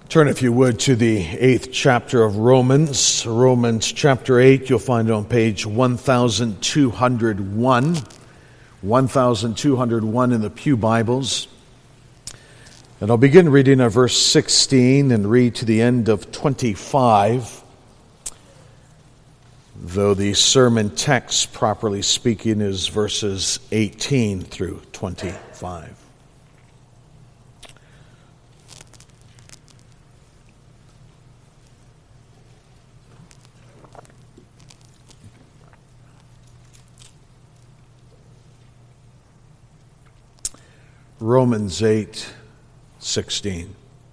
Turn, if you would, to the 8th chapter of Romans. Romans chapter 8, you'll find it on page 1201. 1201 in the Pew Bibles. And I'll begin reading at verse 16 and read to the end of 25. Though the sermon text, properly speaking, is verses 18 through 25. Romans 8:16.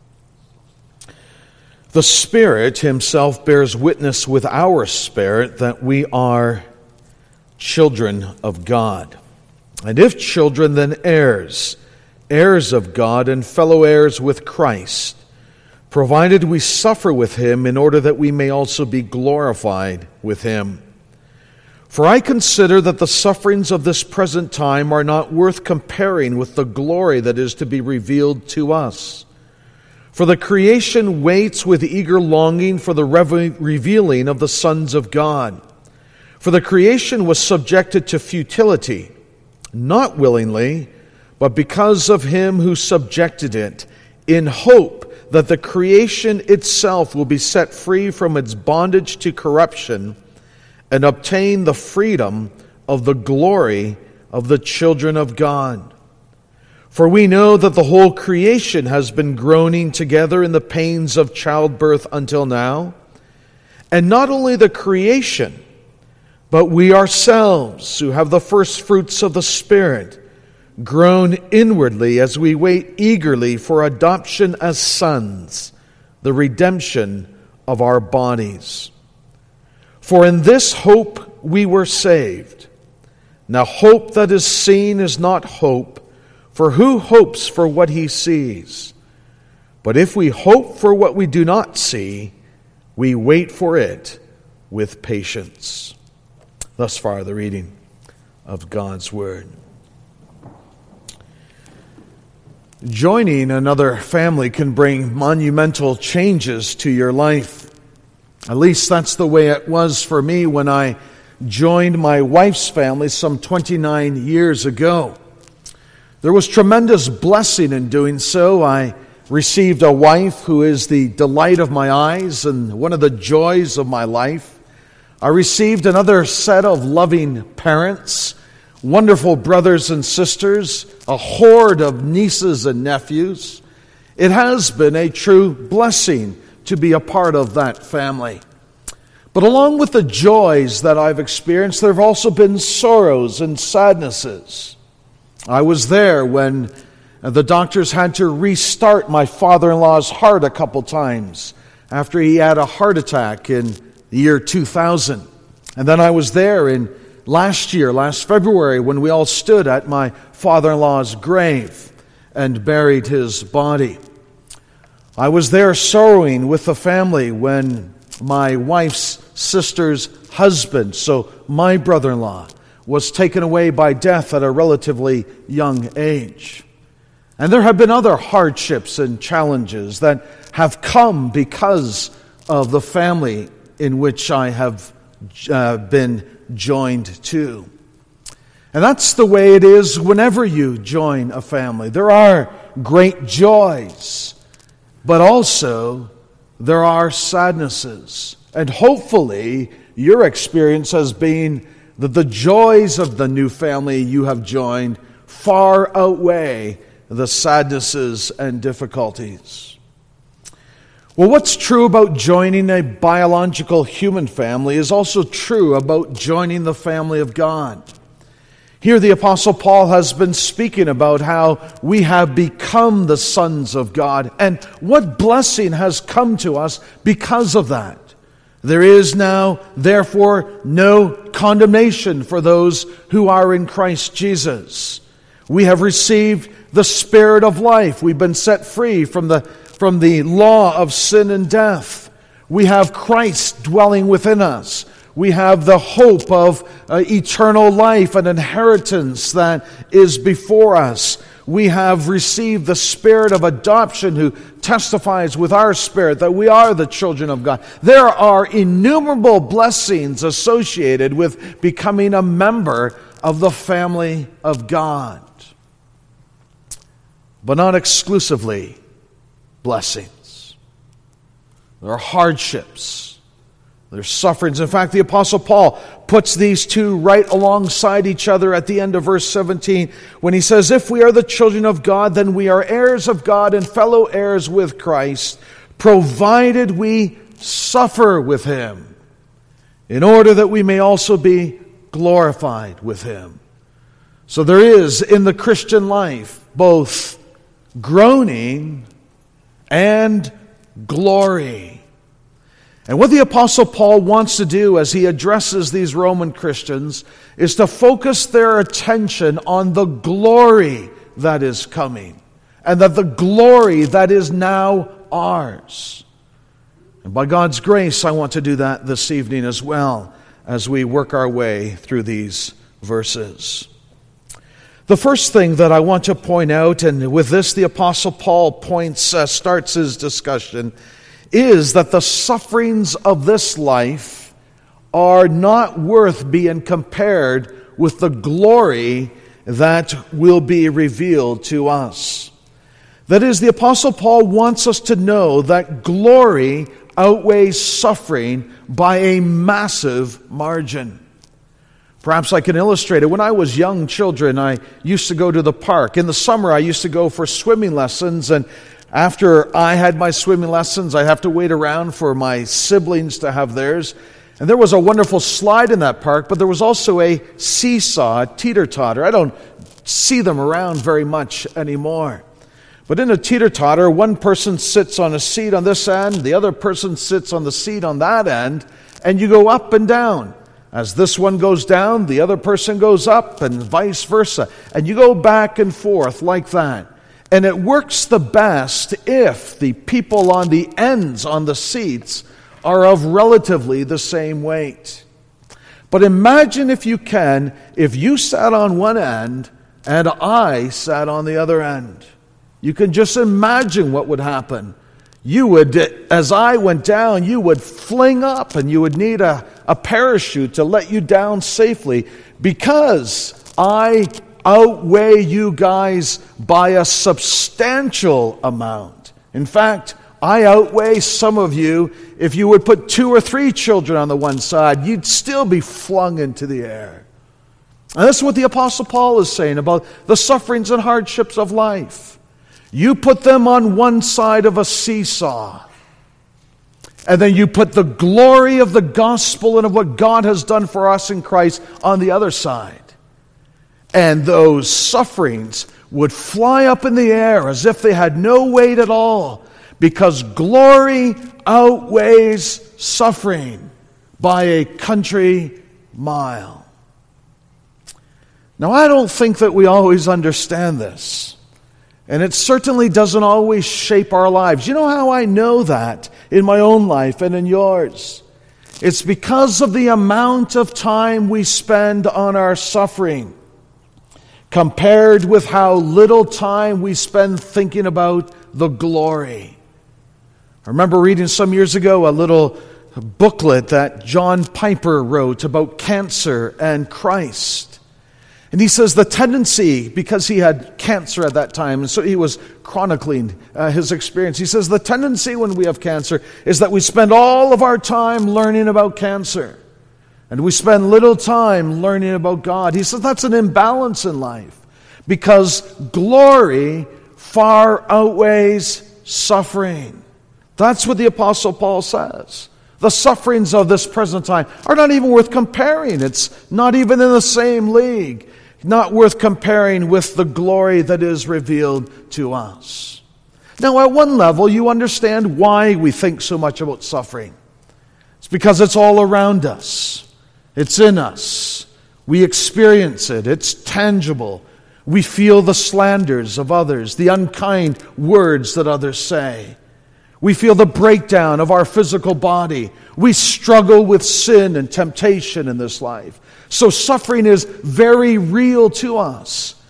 The Spirit Himself bears witness with our spirit that we are children of God. And if children, then heirs, heirs of God and fellow heirs with Christ, provided we suffer with Him in order that we may also be glorified with Him. For I consider that the sufferings of this present time are not worth comparing with the glory that is to be revealed to us. For the creation waits with eager longing for the revealing of the sons of God. For the creation was subjected to futility, not willingly, but because of Him who subjected it, in hope that the creation itself will be set free from its bondage to corruption and obtain the freedom of the glory of the children of God. For we know that the whole creation has been groaning together in the pains of childbirth until now. And not only the creation, but we ourselves, who have the first fruits of the Spirit, groan inwardly as we wait eagerly for adoption as sons, the redemption of our bodies. For in this hope we were saved. Now hope that is seen is not hope, for who hopes for what he sees? But if we hope for what we do not see, we wait for it with patience. Thus far the reading of God's Word. Joining another family can bring monumental changes to your life. At least that's the way it was for me when I joined my wife's family some 29 years ago. There was tremendous blessing in doing so. I received a wife who is the delight of my eyes and one of the joys of my life. I received another set of loving parents, wonderful brothers and sisters, a horde of nieces and nephews. It has been a true blessing to be a part of that family. But along with the joys that I've experienced, there have also been sorrows and sadnesses. I was there when the doctors had to restart my father-in-law's heart a couple times after he had a heart attack in the year 2000. And then I was there in last February, when we all stood at my father-in-law's grave and buried his body. I was there sorrowing with the family when my wife's sister's husband, so my brother-in-law, was taken away by death at a relatively young age. And there have been other hardships and challenges that have come because of the family in which I have been joined to. And that's the way it is whenever you join a family. There are great joys, but also there are sadnesses. And hopefully your experience has been that the joys of the new family you have joined far outweigh the sadnesses and difficulties. Well, what's true about joining a biological human family is also true about joining the family of God. Here the Apostle Paul has been speaking about how we have become the sons of God and what blessing has come to us because of that. There is now, therefore, no condemnation for those who are in Christ Jesus. We have received the Spirit of life. We've been set free from the law of sin and death. We have Christ dwelling within us. We have the hope of eternal life and inheritance that is before us. we have received the Spirit of adoption who testifies with our spirit that we are the children of God. There are innumerable blessings associated with becoming a member of the family of God. But not exclusively blessings. There are hardships. There's sufferings. In fact, the Apostle Paul puts these two right alongside each other at the end of verse 17 when he says, "If we are the children of God, then we are heirs of God and fellow heirs with Christ, provided we suffer with him, in order that we may also be glorified with him." So there is in the Christian life both groaning and glory. And what the Apostle Paul wants to do as he addresses these Roman Christians is to focus their attention on the glory that is coming, and that the glory that is now ours. And by God's grace, I want to do that this evening as well as we work our way through these verses. The first thing that I want to point out, and with this the Apostle Paul starts his discussion, is that the sufferings of this life are not worth being compared with the glory that will be revealed to us. That is, the Apostle Paul wants us to know that glory outweighs suffering by a massive margin. Perhaps I can illustrate it. When I was young children, I used to go to the park. In the summer, I used to go for swimming lessons, and after I had my swimming lessons, I'd have to wait around for my siblings to have theirs. And there was a wonderful slide in that park, but there was also a seesaw, a teeter-totter. I don't see them around very much anymore. But in a teeter-totter, one person sits on a seat on this end, the other person sits on the seat on that end, and you go up and down. As this one goes down, the other person goes up, and vice versa. And you go back and forth like that. And it works the best if the people on the ends on the seats are of relatively the same weight. But imagine, if you can, if you sat on one end and I sat on the other end. You can just imagine what would happen. You would, as I went down, you would fling up, and you would need a parachute to let you down safely, because I outweigh you guys by a substantial amount. In fact, I outweigh some of you. If you would put 2 or 3 children on the one side, you'd still be flung into the air. And that's what the Apostle Paul is saying about the sufferings and hardships of life. You put them on one side of a seesaw, and then you put the glory of the gospel and of what God has done for us in Christ on the other side. And those sufferings would fly up in the air as if they had no weight at all, because glory outweighs suffering by a country mile. Now, I don't think that we always understand this. And it certainly doesn't always shape our lives. You know how I know that in my own life and in yours? It's because of the amount of time we spend on our suffering, compared with how little time we spend thinking about the glory. I remember reading some years ago a little booklet that John Piper wrote about cancer and Christ. And he says the tendency, because he had cancer at that time, and so he was chronicling his experience. He says the tendency when we have cancer is that we spend all of our time learning about cancer, and we spend little time learning about God. He says that's an imbalance in life, because glory far outweighs suffering. That's what the Apostle Paul says. The sufferings of this present time are not even worth comparing. It's not even in the same league. Not worth comparing with the glory that is revealed to us. Now, at one level, you understand why we think so much about suffering. It's because it's all around us. It's in us. We experience it. It's tangible. We feel the slanders of others, the unkind words that others say. We feel the breakdown of our physical body. We struggle with sin and temptation in this life. So suffering is very real to us.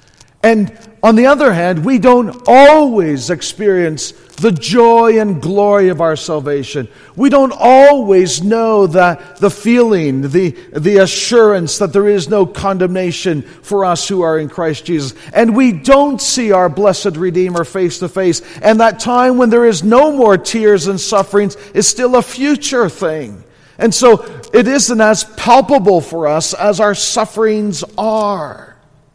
And on the other hand, we don't always experience the joy and glory of our salvation. We don't always know that the feeling, the assurance that there is no condemnation for us who are in Christ Jesus. And we don't see our blessed Redeemer face to face. And that time when there is no more tears and sufferings is still a future thing. And so it isn't as palpable for us as our sufferings are.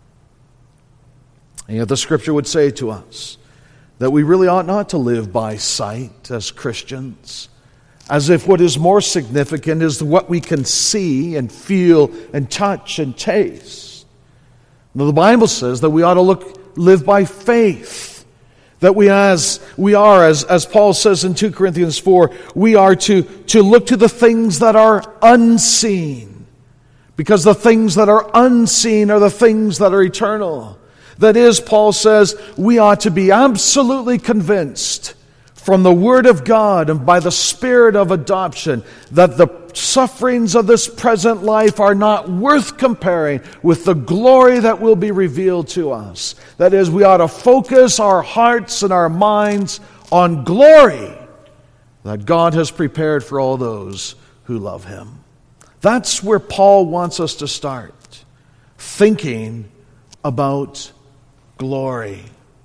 And yet the Scripture would say to us that we really ought not to live by sight as Christians, as if what is more significant is what we can see and feel and touch and taste. Now, the Bible says that we ought to live by faith, that we are, as Paul says in 2 Corinthians 4, we are to look to the things that are unseen, because the things that are unseen are the things that are eternal. That is, Paul says, we ought to be absolutely convinced from the Word of God and by the Spirit of adoption that the sufferings of this present life are not worth comparing with the glory that will be revealed to us. That is, we ought to focus our hearts and our minds on glory that God has prepared for all those who love Him. That's where Paul wants us to start, thinking about glory.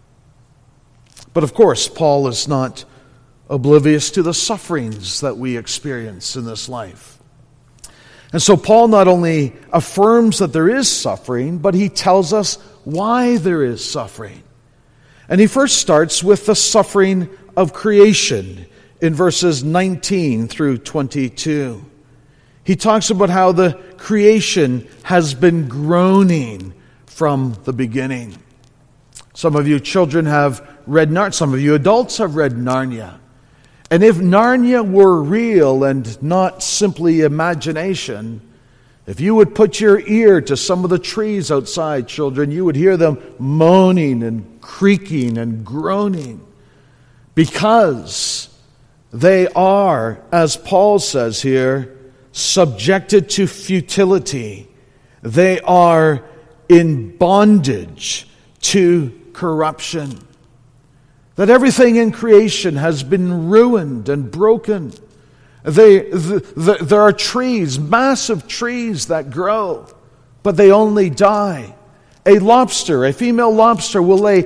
But of course, Paul is not oblivious to the sufferings that we experience in this life. And so Paul not only affirms that there is suffering, but he tells us why there is suffering. And he first starts with the suffering of creation in verses 19 through 22. He talks about how the creation has been groaning from the beginning. Some of you children have read Narnia. Some of you adults have read Narnia. And if Narnia were real and not simply imagination, if you would put your ear to some of the trees outside, children, you would hear them moaning and creaking and groaning, because they are, as Paul says here, subjected to futility. They are in bondage to corruption. That everything in creation has been ruined and broken. There are trees, massive trees that grow, but they only die. A lobster, a female lobster, will lay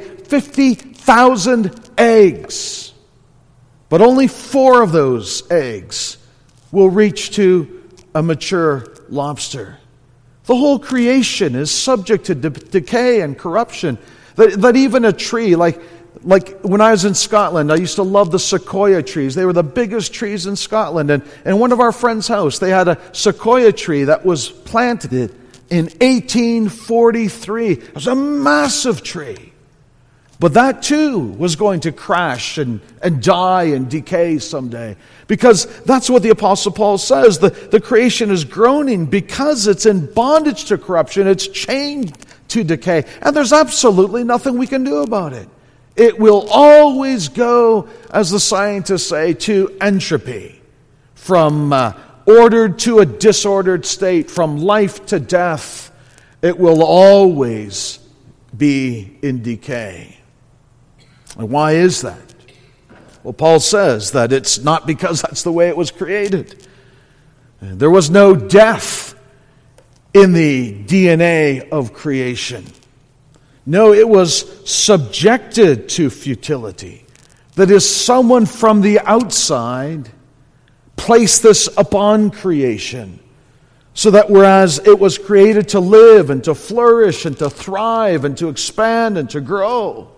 50,000 eggs, but only 4 of those eggs will reach to a mature lobster. The whole creation is subject to decay and corruption. That even a tree, like when I was in Scotland, I used to love the sequoia trees. They were the biggest trees in Scotland. And in one of our friends' house, they had a sequoia tree that was planted in 1843. It was a massive tree. But that too was going to crash and die and decay someday. Because that's what the Apostle Paul says. The creation is groaning because it's in bondage to corruption. It's chained to decay. And there's absolutely nothing we can do about it. It will always go, as the scientists say, to entropy. From ordered to a disordered state, from life to death. It will always be in decay. And why is that? Well, Paul says that it's not because that's the way it was created. There was no death in the DNA of creation. No, it was subjected to futility. That is, someone from the outside placed this upon creation, so that whereas it was created to live and to flourish and to thrive and to expand and to grow,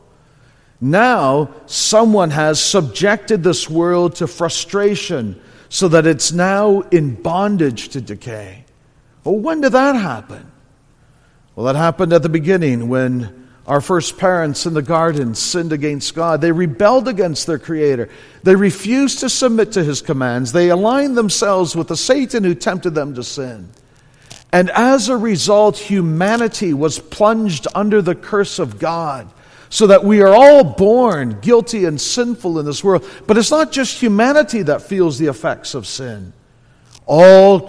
now someone has subjected this world to frustration so that it's now in bondage to decay. Well, when did that happen? Well, that happened at the beginning when our first parents in the garden sinned against God. They rebelled against their Creator. They refused to submit to His commands. They aligned themselves with the Satan who tempted them to sin. And as a result, humanity was plunged under the curse of God, so that we are all born guilty and sinful in this world. But it's not just humanity that feels the effects of sin. All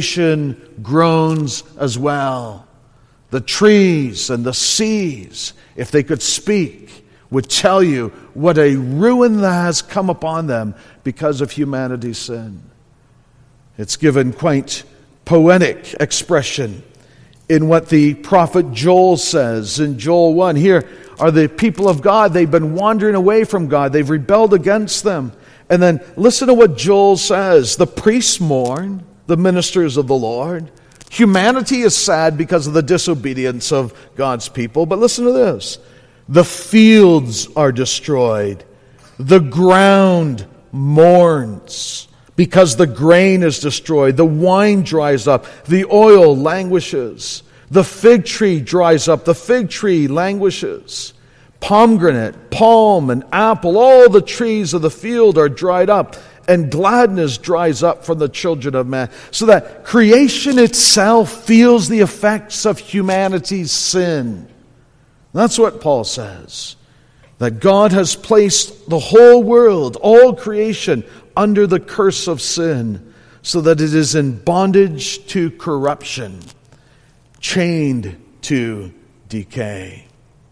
creation groans as well. The trees and the seas if they could speak, would tell you what a ruin that has come upon them because of humanity's sin. It's given quite poetic expression in what the prophet Joel says in Joel 1. Here are the people of God. They've been wandering away from God. They've rebelled against them. And then listen to what Joel says. The priests mourn, the ministers of the Lord. Humanity is sad because of the disobedience of God's people. But listen to this. The fields are destroyed. The ground mourns because the grain is destroyed. The wine dries up. The oil languishes. The fig tree dries up. The fig tree languishes. Pomegranate, palm, and apple, all the trees of the field are dried up, and gladness dries up from the children of man. So that creation itself feels the effects of humanity's sin. That's what Paul says. That God has placed the whole world, all creation, under the curse of sin, so that it is in bondage to corruption, chained to decay.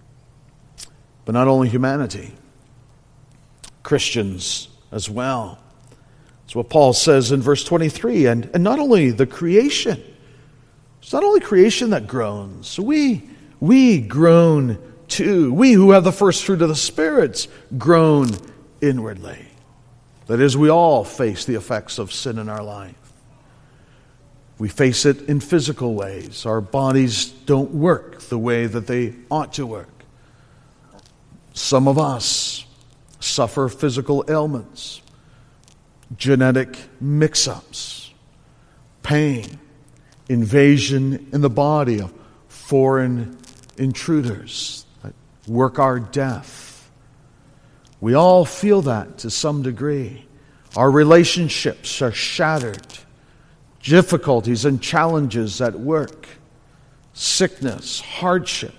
But not only humanity, Christians as well. That's what Paul says in verse 23. And not only the creation. It's not only creation that groans. We groan too. We who have the first fruit of the spirits groan inwardly. That is, we all face the effects of sin in our life. We face it in physical ways. Our bodies don't work the way that they ought to work. Some of us suffer physical ailments, genetic mix-ups, pain, invasion in the body of foreign intruders that work our death. We all feel that to some degree. Our relationships are shattered. Difficulties and challenges at work, sickness, hardship,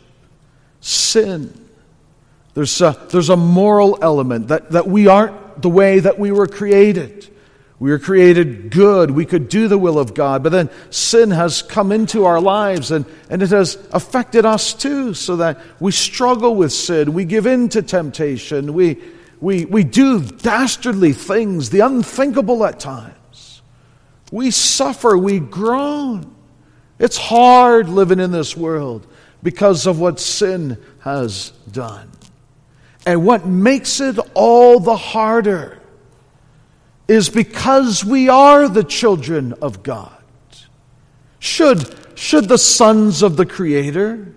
sin. There's a moral element that we aren't the way that we were created. We were created good. We could do the will of God. But then sin has come into our lives and it has affected us too, so that we struggle with sin. We give in to temptation. We do dastardly things, the unthinkable at times. We suffer. We groan. It's hard living in this world because of what sin has done. And what makes it all the harder is because we are the children of God. Should the sons of the Creator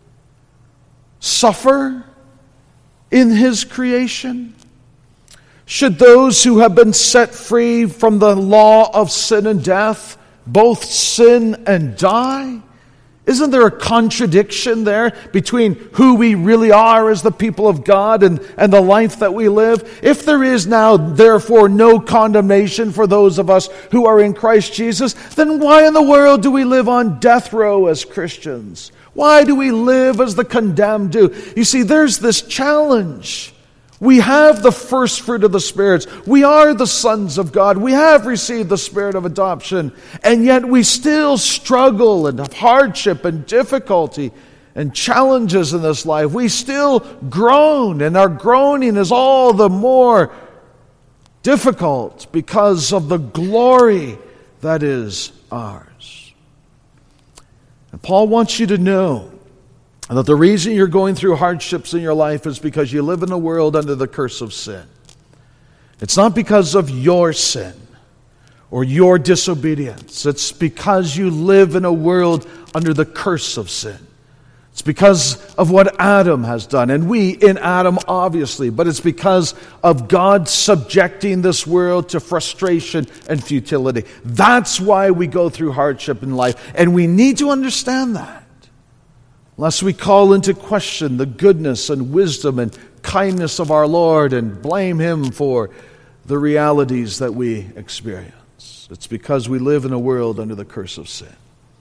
suffer in His creation? Should those who have been set free from the law of sin and death both sin and die? Isn't there a contradiction there between who we really are as the people of God and the life that we live? If there is now, therefore, no condemnation for those of us who are in Christ Jesus, then why in the world do we live on death row as Christians? Why do we live as the condemned do? You see, there's this challenge. We have the first fruit of the spirits. We are the sons of God. We have received the spirit of adoption. And yet we still struggle and have hardship and difficulty and challenges in this life. We still groan, and our groaning is all the more difficult because of the glory that is ours. And Paul wants you to know that the reason you're going through hardships in your life is because you live in a world under the curse of sin. It's not because of your sin or your disobedience. It's because you live in a world under the curse of sin. It's because of what Adam has done. And we in Adam, obviously. But it's because of God subjecting this world to frustration and futility. That's why we go through hardship in life. And we need to understand that, lest we call into question the goodness and wisdom and kindness of our Lord and blame Him for the realities that we experience. It's because we live in a world under the curse of sin.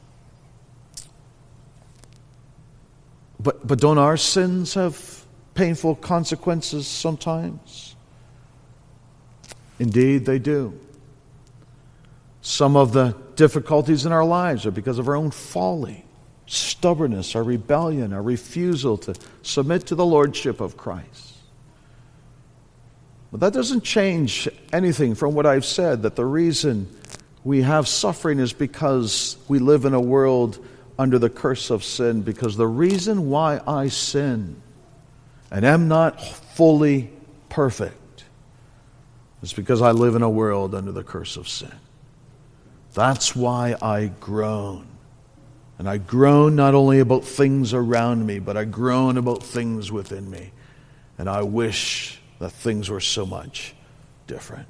But don't our sins have painful consequences sometimes? Indeed, they do. Some of the difficulties in our lives are because of our own folly. stubbornness, our rebellion, our refusal to submit to the lordship of Christ. But that doesn't change anything from what I've said, that the reason we have suffering is because we live in a world under the curse of sin, because the reason why I sin and am not fully perfect is because I live in a world under the curse of sin. That's why I groan. And I groan not only about things around me, but I groan about things within me. And I wish that things were so much different.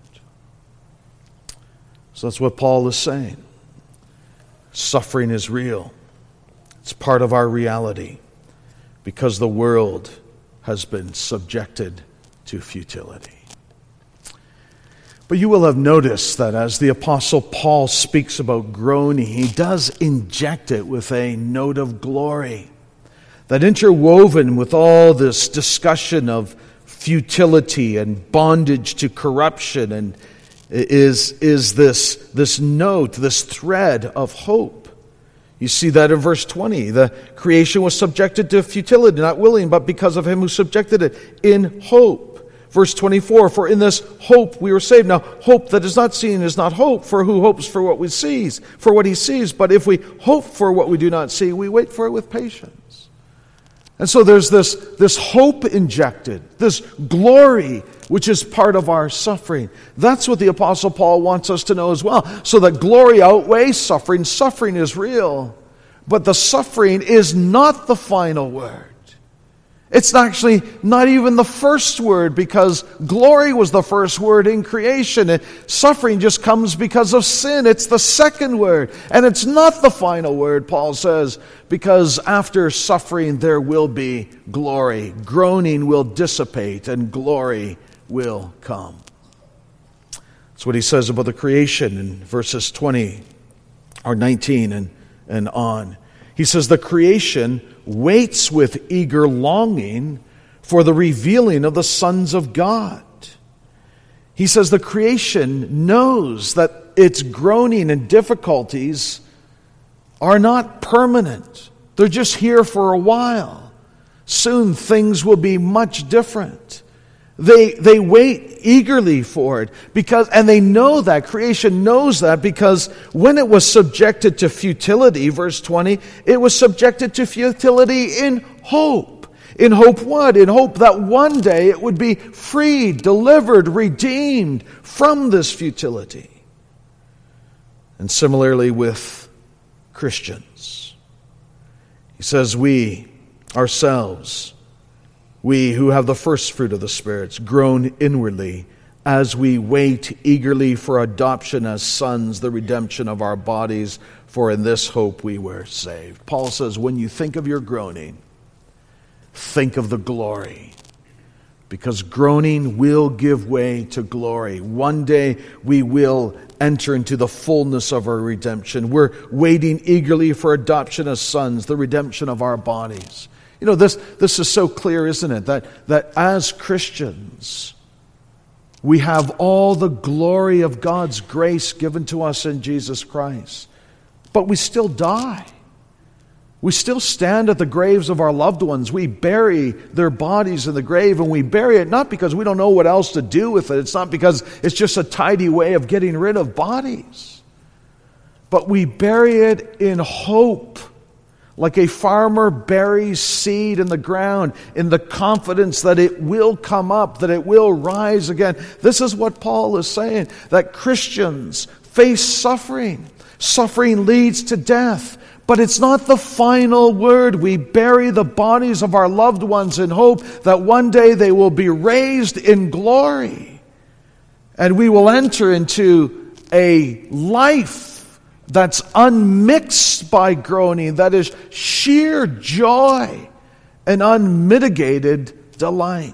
So that's what Paul is saying. Suffering is real. It's part of our reality because the world has been subjected to futility. But you will have noticed that as the Apostle Paul speaks about groaning, he does inject it with a note of glory. That interwoven with all this discussion of futility and bondage to corruption and is this note, this thread of hope. You see that in verse 20. The creation was subjected to futility, not willing, but because of him who subjected it, in hope. Verse 24, for in this hope we were saved. Now, hope that is not seen is not hope, for who hopes for what he sees? But if we hope for what we do not see, we wait for it with patience. And so there's this hope injected, this glory, which is part of our suffering. That's what the Apostle Paul wants us to know as well. So that glory outweighs suffering. Suffering is real, but the suffering is not the final word. It's actually not even the first word, because glory was the first word in creation. And suffering just comes because of sin. It's the second word. And it's not the final word, Paul says, because after suffering there will be glory. Groaning will dissipate and glory will come. That's what he says about the creation in verses 20 or 19 and on. He says the creation waits with eager longing for the revealing of the sons of God. He says the creation knows that its groaning and difficulties are not permanent. They're just here for a while. Soon things will be much different. They wait eagerly for it and they know that, creation knows that, because when it was subjected to futility, verse 20, it was subjected to futility in hope. In hope what? In hope that one day it would be freed, delivered, redeemed from this futility. And similarly with Christians. He says we ourselves, we who have the first fruit of the spirits, groan inwardly as we wait eagerly for adoption as sons, the redemption of our bodies, for in this hope we were saved. Paul says, when you think of your groaning, think of the glory, because groaning will give way to glory. One day we will enter into the fullness of our redemption. We're waiting eagerly for adoption as sons, the redemption of our bodies. You know, this is so clear, isn't it? That as Christians, we have all the glory of God's grace given to us in Jesus Christ. But we still die. We still stand at the graves of our loved ones. We bury their bodies in the grave, and we bury it not because we don't know what else to do with it. It's not because it's just a tidy way of getting rid of bodies. But we bury it in hope. Like a farmer buries seed in the ground in the confidence that it will come up, that it will rise again. This is what Paul is saying, that Christians face suffering. Suffering leads to death, but it's not the final word. We bury the bodies of our loved ones in hope that one day they will be raised in glory. And we will enter into a life that's unmixed by groaning, that is sheer joy and unmitigated delight.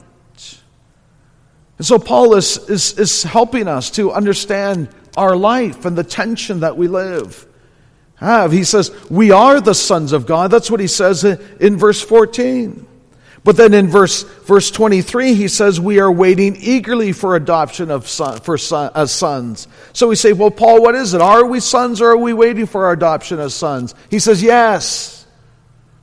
And so Paul is helping us to understand our life and the tension that we live. He says, we are the sons of God. That's what he says in verse 14. But then in verse 23, he says, we are waiting eagerly for adoption as sons. So we say, well, Paul, what is it? Are we sons, or are we waiting for our adoption as sons? He says, yes.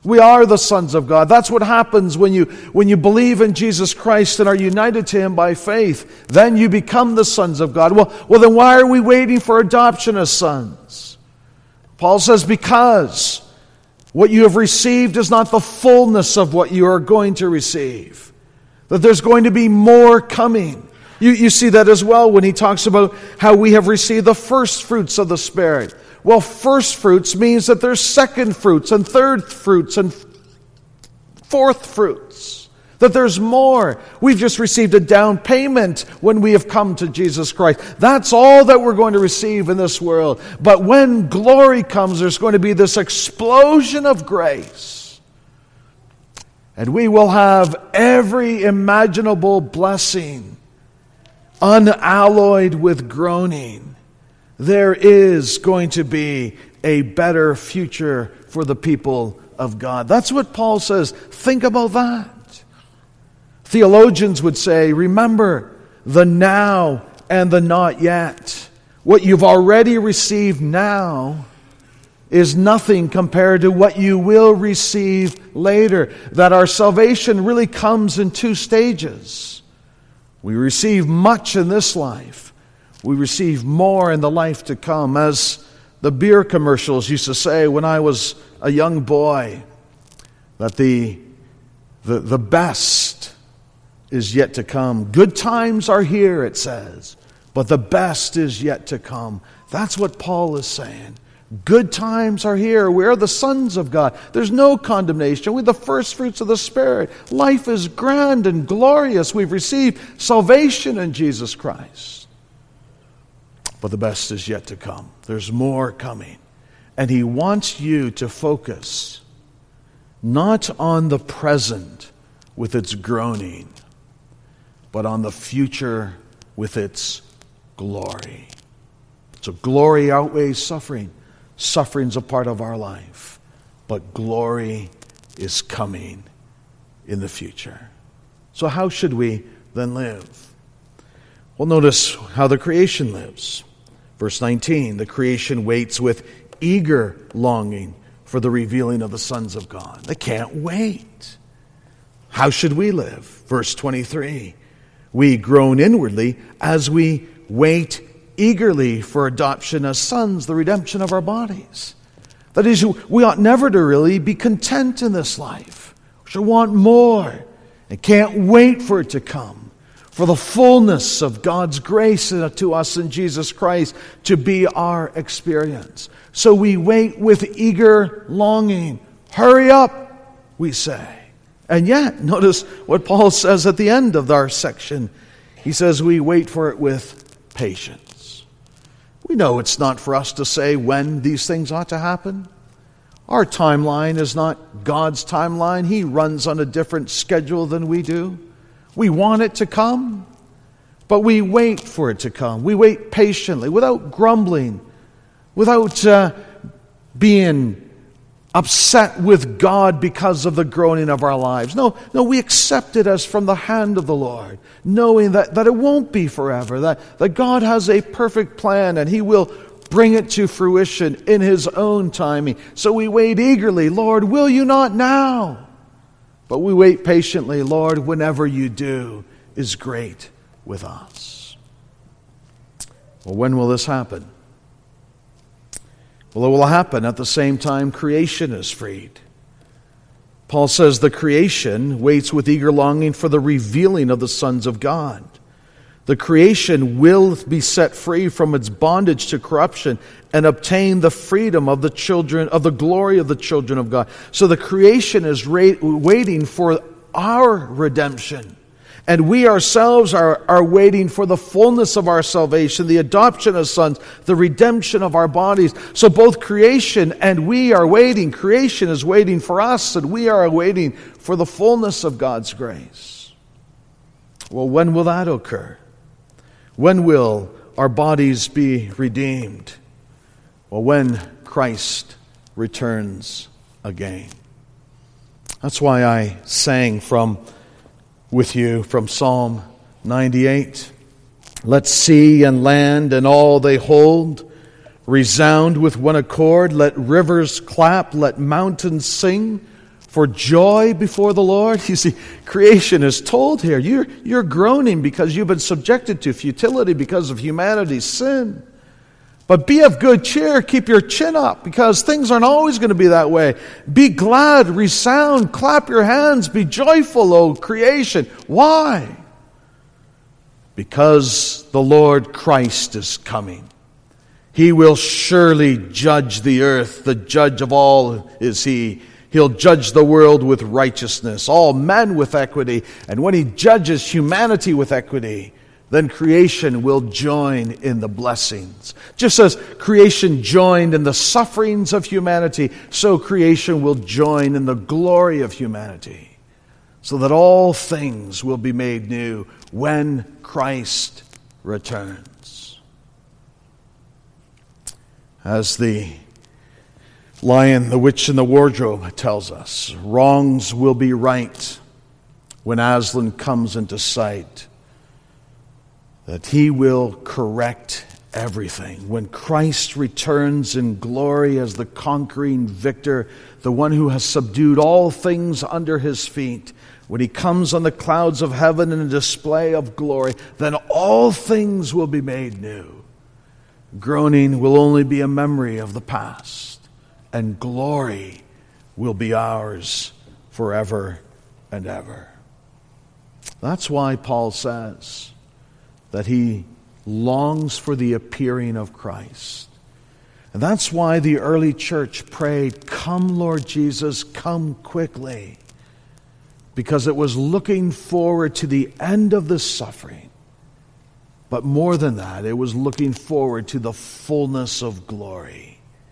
We are the sons of God. That's what happens when you believe in Jesus Christ and are united to Him by faith. Then you become the sons of God. Well, then why are we waiting for adoption as sons? Paul says, because what you have received is not the fullness of what you are going to receive. That there's going to be more coming. You see that as well when he talks about how we have received the first fruits of the Spirit. Well, first fruits means that there's second fruits and third fruits and fourth fruits. That there's more. We've just received a down payment when we have come to Jesus Christ. That's all that we're going to receive in this world. But when glory comes, there's going to be this explosion of grace. And we will have every imaginable blessing, unalloyed with groaning. There is going to be a better future for the people of God. That's what Paul says. Think about that. Theologians would say, remember the now and the not yet. What you've already received now is nothing compared to what you will receive later. That our salvation really comes in two stages. We receive much in this life. We receive more in the life to come. As the beer commercials used to say when I was a young boy, that the best is yet to come. Good times are here, it says, but the best is yet to come. That's what Paul is saying. Good times are here. We are the sons of God. There's no condemnation. We're the first fruits of the Spirit. Life is grand and glorious. We've received salvation in Jesus Christ. But the best is yet to come. There's more coming. And He wants you to focus not on the present with its groaning, but on the future with its glory. So glory outweighs suffering. Suffering's a part of our life. But glory is coming in the future. So how should we then live? Well, notice how the creation lives. Verse 19, the creation waits with eager longing for the revealing of the sons of God. They can't wait. How should we live? Verse 23, we groan inwardly as we wait eagerly for adoption as sons, the redemption of our bodies. That is, we ought never to really be content in this life. We should want more and can't wait for it to come. For the fullness of God's grace to us in Jesus Christ to be our experience. So we wait with eager longing. Hurry up, we say. And yet, notice what Paul says at the end of our section. He says we wait for it with patience. We know it's not for us to say when these things ought to happen. Our timeline is not God's timeline. He runs on a different schedule than we do. We want it to come, but we wait for it to come. We wait patiently, without grumbling, without being upset with God because of the groaning of our lives. No, we accept it as from the hand of the Lord, knowing that it won't be forever, that God has a perfect plan and He will bring it to fruition in His own timing. So we wait eagerly, Lord, will you not now? But we wait patiently, Lord, whenever you do is great with us. Well, when will this happen? Well, it will happen at the same time creation is freed. Paul says the creation waits with eager longing for the revealing of the sons of God. The creation will be set free from its bondage to corruption and obtain the freedom of the children, of the glory of the children of God. So the creation is waiting for our redemption. And we ourselves are waiting for the fullness of our salvation, the adoption as sons, the redemption of our bodies. So both creation and we are waiting. Creation is waiting for us, and we are waiting for the fullness of God's grace. Well, when will that occur? When will our bodies be redeemed? Well, when Christ returns again. That's why I sang with you from Psalm 98. Let sea and land and all they hold resound with one accord. Let rivers clap, let mountains sing. for joy before the Lord? You see, creation is told here, you're groaning because you've been subjected to futility because of humanity's sin. But be of good cheer, keep your chin up, because things aren't always going to be that way. Be glad, resound, clap your hands, be joyful, O creation. Why? Because the Lord Christ is coming. He will surely judge the earth. The judge of all is He. He'll judge the world with righteousness, all men with equity. And when He judges humanity with equity, then creation will join in the blessings. Just as creation joined in the sufferings of humanity, so creation will join in the glory of humanity, so that all things will be made new when Christ returns. As the Lion, the Witch, and the Wardrobe tells us, wrongs will be right when Aslan comes into sight, that He will correct everything. When Christ returns in glory as the conquering victor, the one who has subdued all things under His feet, when He comes on the clouds of heaven in a display of glory, then all things will be made new. Groaning will only be a memory of the past, and glory will be ours forever and ever. That's why Paul says that he longs for the appearing of Christ. And that's why the early church prayed, "Come, Lord Jesus, come quickly." Because it was looking forward to the end of the suffering. But more than that, it was looking forward to the fullness of glory.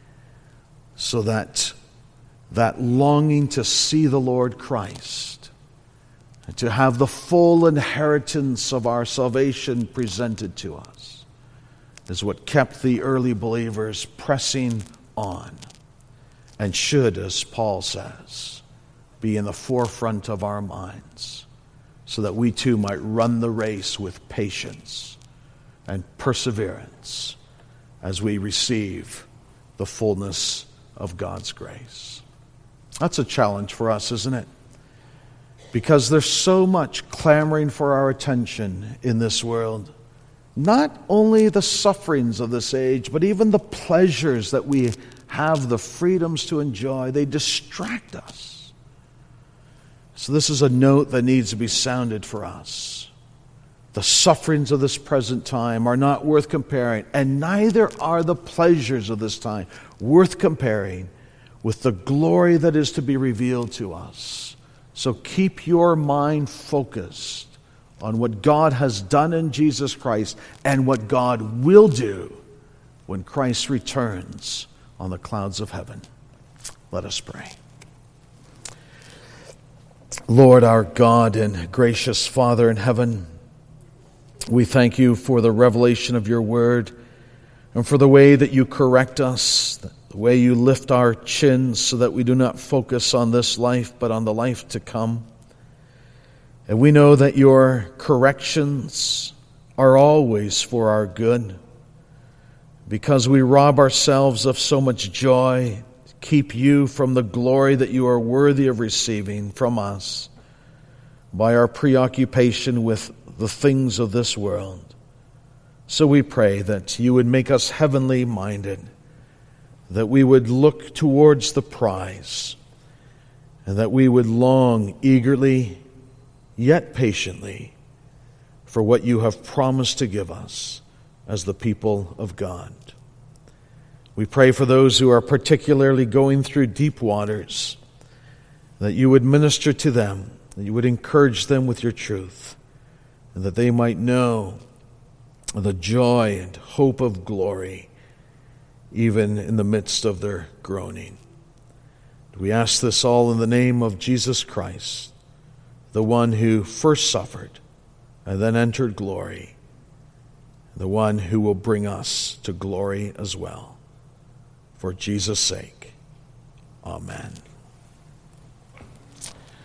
So that longing to see the Lord Christ, and to have the full inheritance of our salvation presented to us, is what kept the early believers pressing on, and should, as Paul says, be in the forefront of our minds, so that we too might run the race with patience and perseverance as we receive the fullness of God's grace. That's a challenge for us, isn't it? Because there's so much clamoring for our attention in this world. Not only the sufferings of this age, but even the pleasures that we have the freedoms to enjoy. They distract us. So this is a note that needs to be sounded for us. The sufferings of this present time are not worth comparing, and neither are the pleasures of this time worth comparing with the glory that is to be revealed to us. So keep your mind focused on what God has done in Jesus Christ and what God will do when Christ returns on the clouds of heaven. Let us pray. Lord, our God and gracious Father in heaven, we thank You for the revelation of Your word and for the way that You correct us, the way You lift our chins so that we do not focus on this life but on the life to come. And we know that Your corrections are always for our good, because we rob ourselves of so much joy, keep You from the glory that You are worthy of receiving from us by our preoccupation with the things of this world. So we pray that You would make us heavenly minded, that we would look towards the prize, and that we would long eagerly, yet patiently, for what You have promised to give us as the people of God. We pray for those who are particularly going through deep waters, that You would minister to them, that You would encourage them with Your truth, and that they might know the joy and hope of glory, even in the midst of their groaning. We ask this all in the name of Jesus Christ, the one who first suffered and then entered glory, the one who will bring us to glory as well. For Jesus' sake, amen.